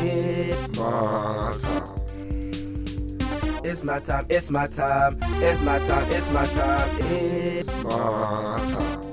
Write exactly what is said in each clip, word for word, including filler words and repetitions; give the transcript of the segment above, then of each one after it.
It's my time. It's my time, it's my time, it's my time, it's my time, it's my time.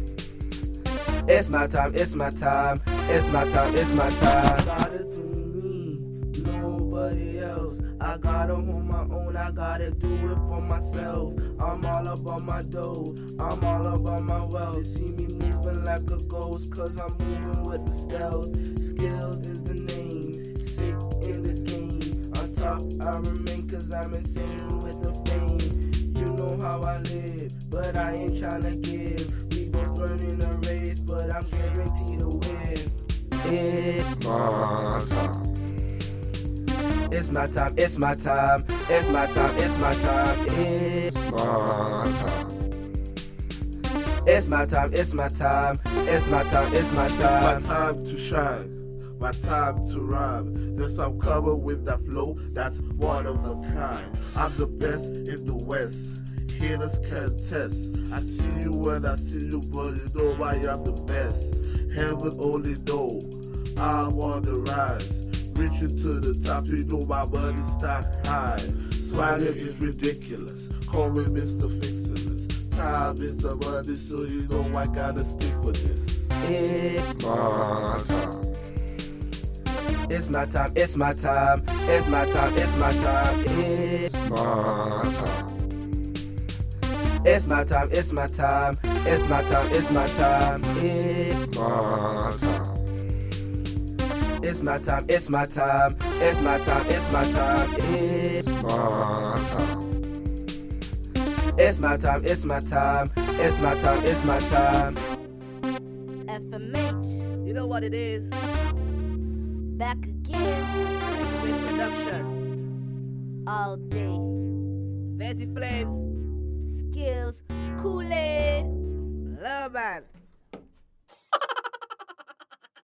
It's my time, it's my time, it's my time, it's my time. I gotta do me, nobody else. I gotta hold my own, I gotta do it for myself. I'm all about my dough, I'm all about my wealth. You see me moving like a ghost, cause I'm moving with the stealth. Skills is the name, sick in this game. On top I remain cause I'm insane with the fame. You know how I live, but I ain't tryna give. We both running a race, but I'm guaranteed to win. It's my time. It's my time, it's my time, it's my time, it's my time, it's my time. It's my time, it's my time, it's my time, it's my time. It's my time to shine, my time to rhyme. Since I'm covered with that flow, that's one of a kind. I'm the best in the West, haters can test. I see you when I see you, but you know I am the best. Heaven only know, I'm on the rise. Reaching to the top, you know my money stock high. Swagger is ridiculous, call me Mister Fixin'It. Time is the money, so you know I gotta stick with this. It's my time. It's my time, it's my time, it's my time, it's my time, it's my time. It's my time, it's my time, it's my time, it's my time, it's my time. It's my time, it's my time, it's my time, it's my time, it's my time. It's my time, it's my time, it's my time, it's my time. F M H, You know what it is? back again, With production, all day. Fancy Flames, Skills, Kool-Aid. Love Man.